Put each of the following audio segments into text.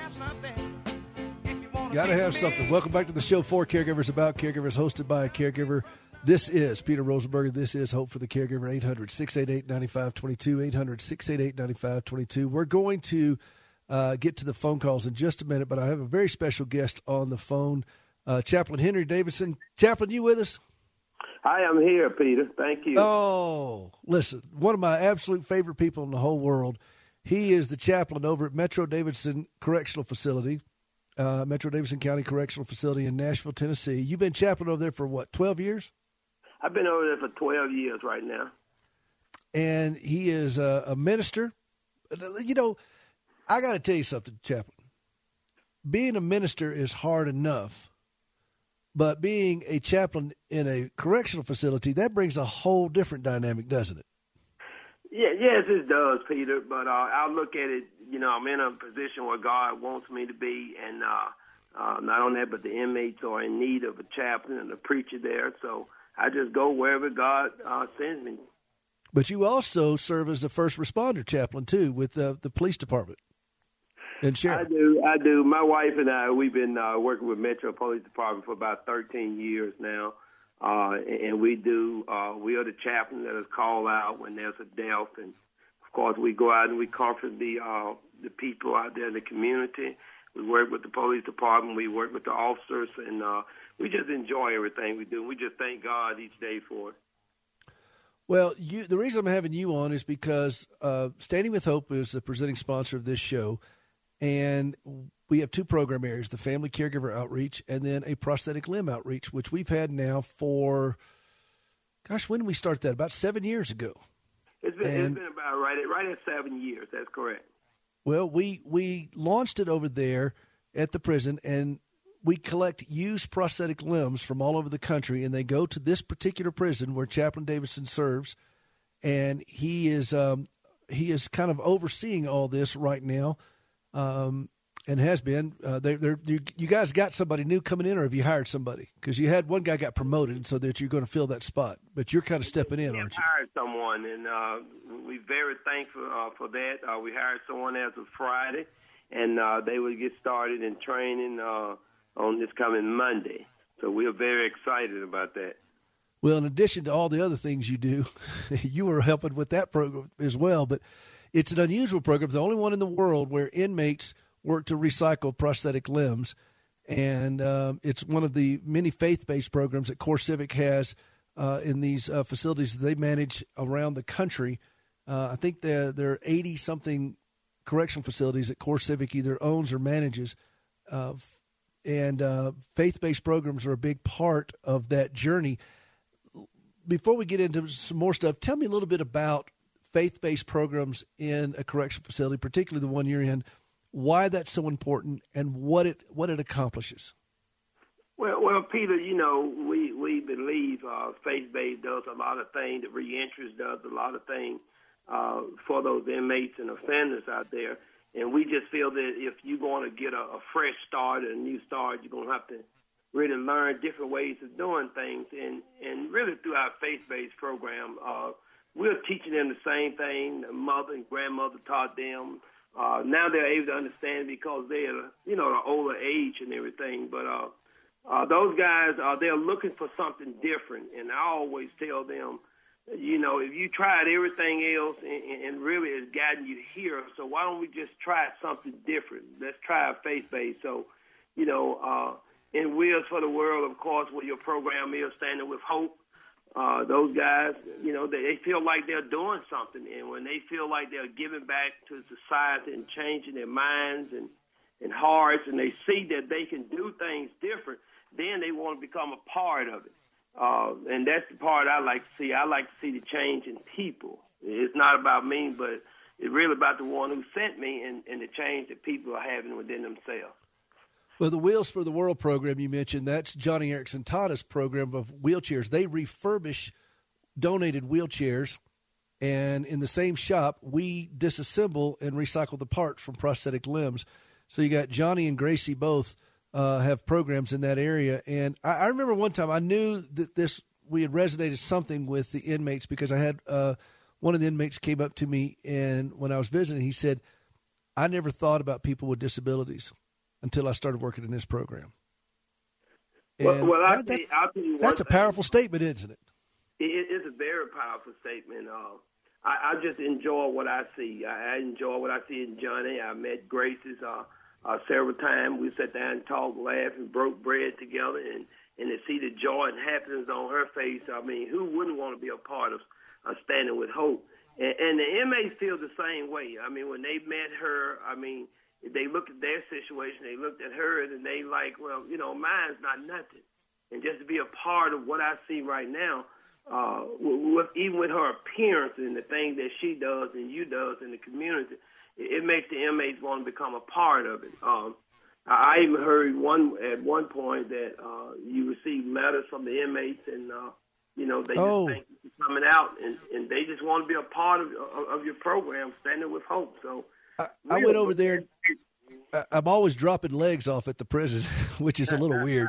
Got to have something. Welcome back to the show for Caregivers About Caregivers, hosted by a caregiver. This is Peter Rosenberger. This is Hope for the Caregiver, 800-688-9522, 800-688-9522. We're going to get to the phone calls in just a minute, but I have a very special guest on the phone, Chaplain Henry Davidson. Chaplain, you with us? I am here, Peter. Thank you. Oh, listen, one of my absolute favorite people in the whole world. He is the chaplain over at Metro Davidson Correctional Facility, Metro Davidson County Correctional Facility in Nashville, Tennessee. You've been chaplain over there for what, 12 years? I've been over there for 12 years right now. And he is a minister. You know, I got to tell you something, chaplain. Being a minister is hard enough, but being a chaplain in a correctional facility, that brings a whole different dynamic, doesn't it? Yeah, yes, it does, Peter. But I look at it, you know, I'm in a position where God wants me to be, and not only that, but the inmates are in need of a chaplain and a preacher there. So I just go wherever God sends me. But you also serve as a first responder chaplain, too, with the police department and sheriff. I do. My wife and I, we've been working with Metro Police Department for about 13 years now. And we are the chaplain that is called out when there's a death. And, of course, we go out and we comfort the people out there in the community. We work with the police department. We work with the officers. And we just enjoy everything we do. We just thank God each day for it. Well, the reason I'm having you on is because Standing with Hope is the presenting sponsor of this show. And we have two program areas, the Family Caregiver Outreach and then a Prosthetic Limb Outreach, which we've had now for, when did we start that? About 7 years ago. It's been about right at 7 years. That's correct. Well, we launched it over there at the prison, and we collect used prosthetic limbs from all over the country, and they go to this particular prison where Chaplain Davidson serves, and he is kind of overseeing all this right now. And has been. You guys got somebody new coming in, or have you hired somebody? Because you had one guy got promoted, and so that you're going to fill that spot. But you're kind of stepping in, aren't you? We hired someone, and we're very thankful for that. We hired someone as of Friday, and they will get started in training on this coming Monday. So we're very excited about that. Well, in addition to all the other things you do, you were helping with that program as well. But it's an unusual program, the only one in the world where inmates work to recycle prosthetic limbs, and it's one of the many faith-based programs that CoreCivic has in these facilities that they manage around the country. I think there are 80-something correctional facilities that CoreCivic either owns or manages, and faith-based programs are a big part of that journey. Before we get into some more stuff, tell me a little bit about faith-based programs in a correctional facility, particularly the one you're in, why that's so important, and what it accomplishes. Well, Peter, you know, we believe faith-based does a lot of things. The Reentries does a lot of things for those inmates and offenders out there. And we just feel that if you're going to get a fresh start, a new start, you're going to have to really learn different ways of doing things. And really through our faith-based program, we're teaching them the same thing the mother and grandmother taught them. Now they're able to understand because they're, the older age and everything. But those guys, they're looking for something different. And I always tell them, if you tried everything else and really it's gotten you here, so why don't we just try something different? Let's try faith-based. So, in Wheels for the World, of course, where your program is, Standing with Hope, those guys, they feel like they're doing something. And when they feel like they're giving back to society and changing their minds and hearts, and they see that they can do things different, then they want to become a part of it. And that's the part I like to see. I like to see the change in people. It's not about me, but it's really about the one who sent me and the change that people are having within themselves. Well, the Wheels for the World program you mentioned, that's Johnny Erickson Tada's program of wheelchairs. They refurbish donated wheelchairs, and in the same shop, we disassemble and recycle the parts from prosthetic limbs. So you got Johnny and Gracie both have programs in that area. And I remember one time I knew that we had resonated something with the inmates because I had one of the inmates came up to me and when I was visiting, he said, I never thought about people with disabilities until I started working in this program. And well, I'll tell you one that's a thing. powerful statement, isn't it? It is a very powerful statement. I just enjoy what I see. I enjoy what I see in Johnny. I met Grace's several times. We sat down and talked, laughed, and broke bread together, and to see the joy and happiness on her face, I mean, who wouldn't want to be a part of Standing with Hope? And the inmates feel the same way. I mean, when they met her, I mean, they looked at their situation, they looked at hers, and they like, well, you know, mine's not nothing. And just to be a part of what I see right now, even with her appearance and the things that she does and you does in the community, it makes the inmates want to become a part of it. I even heard at one point that you receive letters from the inmates, and you know, they just thank you for coming out, and they just want to be a part of your program, Standing with Hope. So I went over there. I'm always dropping legs off at the prison, which is a little weird.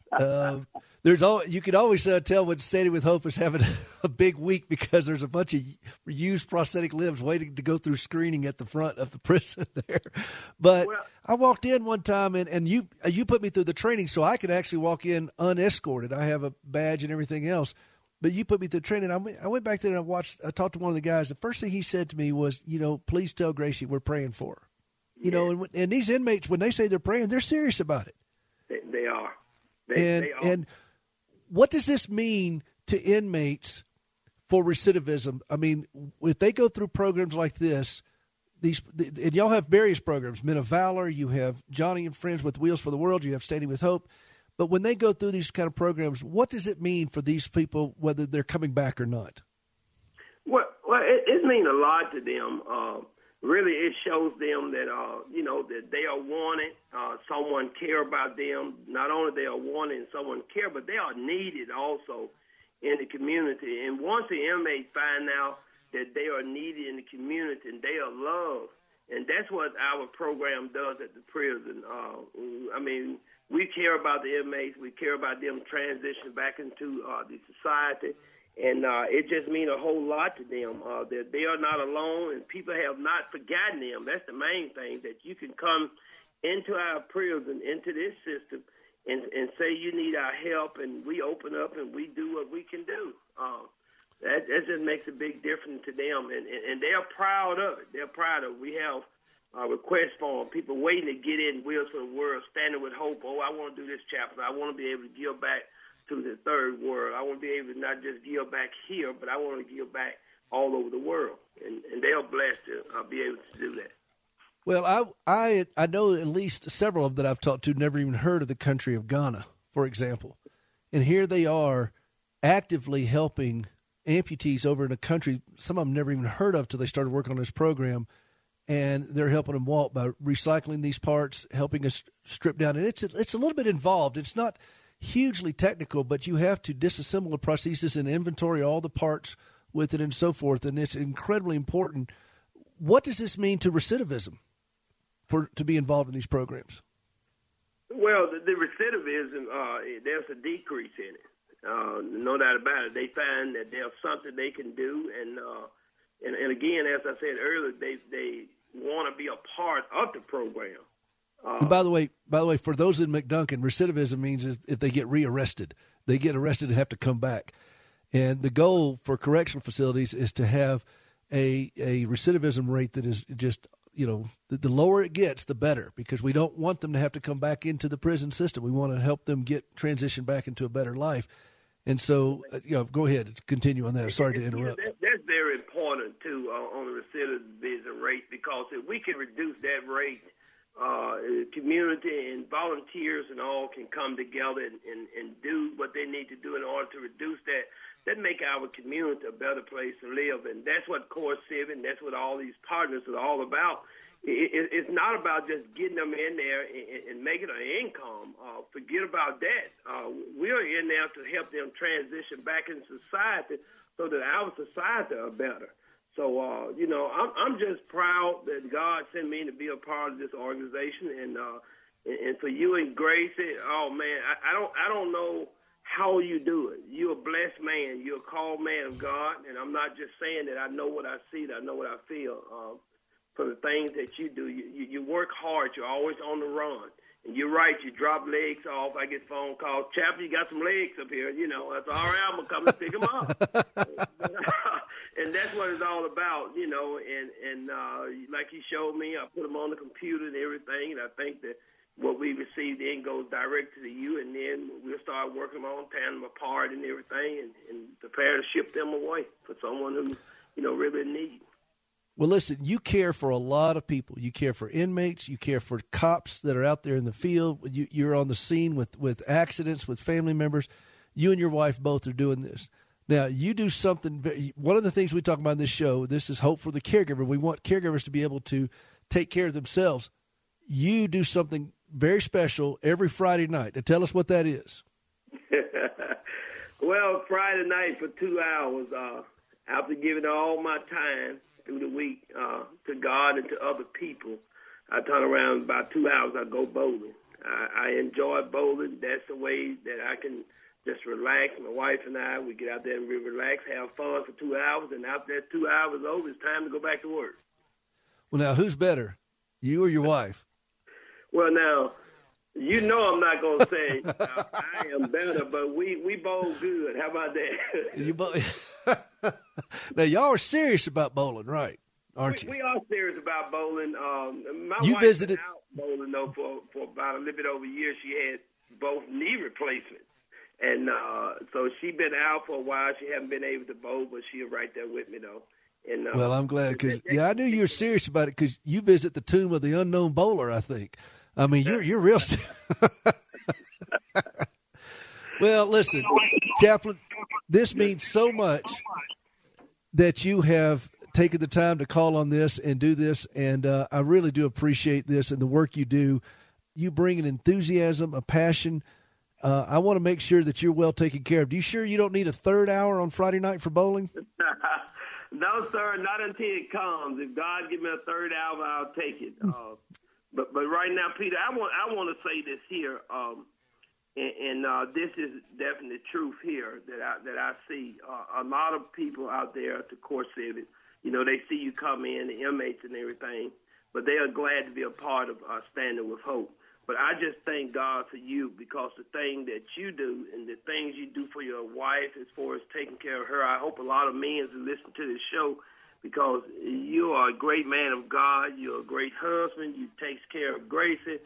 You can always tell when Standing with Hope is having a big week because there's a bunch of used prosthetic limbs waiting to go through screening at the front of the prison there. But I walked in one time, and you put me through the training so I could actually walk in unescorted. I have a badge and everything else. But you put me through training. I went back there and I talked to one of the guys. The first thing he said to me was, you know, please tell Gracie we're praying for her. You know, and these inmates, when they say they're praying, they're serious about it. They are. They are. And what does this mean to inmates for recidivism? I mean, if they go through programs like this, and y'all have various programs, Men of Valor, you have Johnny and Friends with Wheels for the World, you have Standing with Hope. But when they go through these kind of programs, what does it mean for these people, whether they're coming back or not? Well, it means a lot to them. Really, it shows them that, you know, that they are wanted, someone care about them. Not only they are wanted and someone care, but they are needed also in the community. And once the inmates find out that they are needed in the community and they are loved, and that's what our program does at the prison. I mean, we care about the inmates. We care about them transitioning back into the society. And it just means a whole lot to them that they are not alone, and people have not forgotten them. That's the main thing, that you can come into our prison, into this system, and say you need our help, and we open up and we do what we can do. That just makes a big difference to them, and they're proud of it. They're proud of it. We have requests for people waiting to get in Wheels for the World, Standing with Hope. Oh, I want to do this chapter. I want to be able to give back to the third world. I want to be able to not just give back here, but I want to give back all over the world. And they are blessed to be able to do that. Well, I know at least several of them that I've talked to never even heard of the country of Ghana, for example. And here they are actively helping amputees over in a country some of them never even heard of till they started working on this program. And they're helping them walk by recycling these parts, helping us strip down. And it's a little bit involved. It's not hugely technical, but you have to disassemble the prosthesis and inventory all the parts with it and so forth, and it's incredibly important. What does this mean to recidivism to be involved in these programs? Well, the recidivism, there's a decrease in it, no doubt about it. They find that there's something they can do, and again, as I said earlier, they want to be a part of the program. And by the way, for those in McDuncan, recidivism means is if they get rearrested, they get arrested and have to come back. And the goal for correctional facilities is to have a recidivism rate that is just, you know, the lower it gets, the better, because we don't want them to have to come back into the prison system. We want to help them get transition back into a better life. And so, go ahead, continue on that. Sorry to interrupt. That's very important, too, on the recidivism rate, because if we can reduce that rate, community and volunteers and all can come together and do what they need to do in order to reduce that make our community a better place to live. And that's what Core Civic, that's what all these partners are all about. It's not about just getting them in there and making an income. Forget about that. We're in there to help them transition back into society so that our society are better. So, I'm just proud that God sent me to be a part of this organization, and for you and Gracie, oh man, I don't know how you do it. You're a blessed man. You're a called man of God, and I'm not just saying that I know what I see, that I know what I feel. for the things that you do. You work hard. You're always on the run. And you're right. You drop legs off. I get phone calls. Chaplain, you got some legs up here. That's all right. I'm going to come and pick them up. And that's what it's all about, And like you showed me, I put them on the computer and everything. And I think that what we receive then goes direct to you. And then we'll start working them on, tearing them apart and everything, and prepare to ship them away for someone who, really in need. Well, listen, you care for a lot of people. You care for inmates. You care for cops that are out there in the field. You're on the scene with accidents, with family members. You and your wife both are doing this. Now, you do something. One of the things we talk about in this show, this is hope for the caregiver. We want caregivers to be able to take care of themselves. You do something very special every Friday night. Now, tell us what that is. Well, Friday night for 2 hours, after giving all my time through the week to God and to other people, I turn around about 2 hours, I go bowling. I enjoy bowling. That's the way that I can just relax. My wife and I, we get out there and we relax, have fun for 2 hours, and after that 2 hours over, it's time to go back to work. Well, now, who's better, you or your wife? Well, now, I'm not going to say I am better, but we bowl good. How about that? Now, y'all are serious about bowling, right? Aren't you? We are serious about bowling. My you wife visited been out bowling, though, for about a little bit over a year. She had both knee replacements. And so she's been out for a while. She hasn't been able to bowl, but she's right there with me, though. And, well, I'm glad because, I knew you were serious about it because you visit the tomb of the unknown bowler, I think. I mean, you're real serious. Well, listen, Chaplain, this means so much that you have taken the time to call on this and do this, and I really do appreciate this and the work you do. You bring an enthusiasm, a passion. I want to make sure that you're well taken care of. Do you sure you don't need a third hour on Friday night for bowling? No, sir, not until it comes. If God give me a third hour, I'll take it. But right now, Peter, I want to say this here, and this is definitely truth here that I see. A lot of people out there at the CoreCivic, they see you come in, the inmates and everything, but they are glad to be a part of Standing with Hope. But I just thank God for you because the thing that you do and the things you do for your wife as far as taking care of her, I hope a lot of men who listen to this show because you are a great man of God. You're a great husband. You take care of Gracie.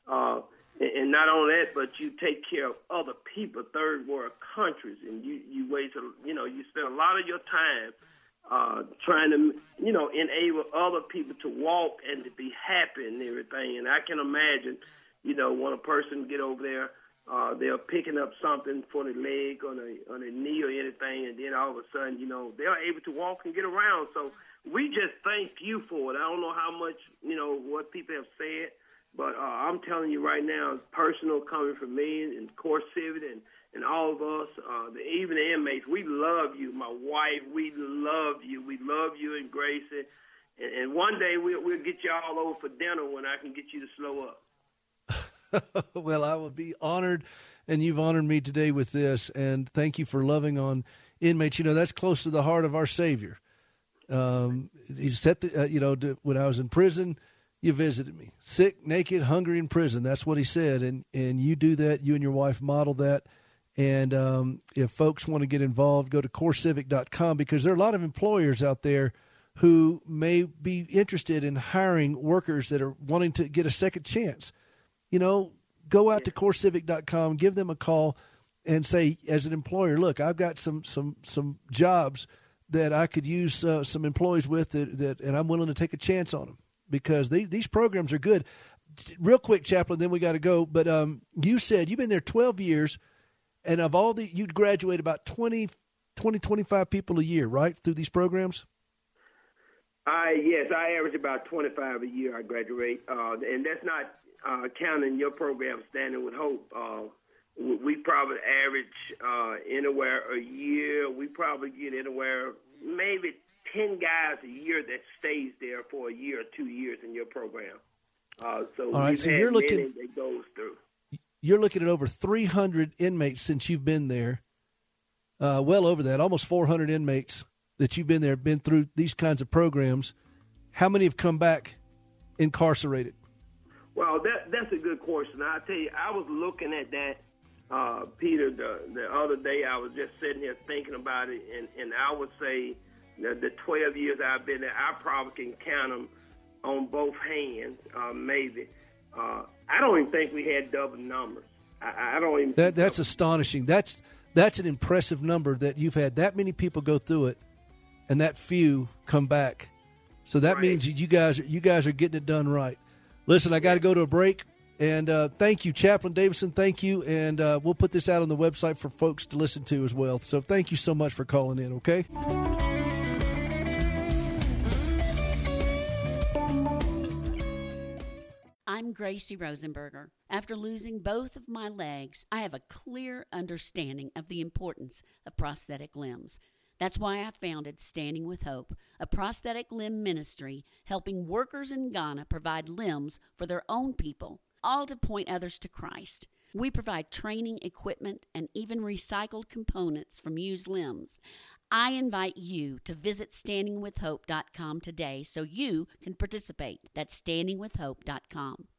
And not only that, but you take care of other people, third world countries, and you spend a lot of your time trying to, enable other people to walk and to be happy and everything. And I can imagine, when a person get over there, they're picking up something for the leg or the knee or anything, and then all of a sudden, they're able to walk and get around. So we just thank you for it. I don't know how much, what people have said, but I'm telling you right now, it's personal coming from me and CoreCivic and all of us, even the inmates. We love you, my wife. We love you. We love you and Gracie. And one day we'll get you all over for dinner when I can get you to slow up. Well, I will be honored, and you've honored me today with this, and thank you for loving on inmates. That's close to the heart of our Savior. He said, when I was in prison, you visited me, sick, naked, hungry, in prison. That's what he said, and you do that. You and your wife model that, and if folks want to get involved, go to CoreCivic.com because there are a lot of employers out there who may be interested in hiring workers that are wanting to get a second chance. Go out to CoreCivic.com, give them a call, and say, as an employer, look, I've got some jobs that I could use some employees with that, and I'm willing to take a chance on them because these programs are good. Real quick, Chaplain, then we got to go. But you said you've been there 12 years, and of all you'd graduate about 25 people a year, right, through these programs? Yes, I average about 25 a year. I graduate, and that's not counting your program, Standing with Hope. We probably average anywhere a year. We probably get anywhere maybe 10 guys a year that stays there for a year or 2 years in your program. So all right, so you're looking that goes through. You're looking at over 300 inmates since you've been there. Well over that, almost 400 inmates that you've been there, been through these kinds of programs. how many have come back incarcerated? Well, that's a good question. I tell you, I was looking at that, Peter, the other day. I was just sitting here thinking about it, and I would say the 12 years I've been there, I probably can count them on both hands, maybe. I don't even think we had double numbers. I don't even. That's astonishing. That's an impressive number that you've had that many people go through it, and that few come back. So that means you guys are getting it done right. Listen, I got to go to a break, and thank you, Chaplain Davidson. Thank you, and we'll put this out on the website for folks to listen to as well. So thank you so much for calling in. Okay. I'm Gracie Rosenberger. After losing both of my legs, I have a clear understanding of the importance of prosthetic limbs. That's why I founded Standing with Hope, a prosthetic limb ministry helping workers in Ghana provide limbs for their own people, all to point others to Christ. We provide training, equipment, and even recycled components from used limbs. I invite you to visit standingwithhope.com today so you can participate. That's standingwithhope.com.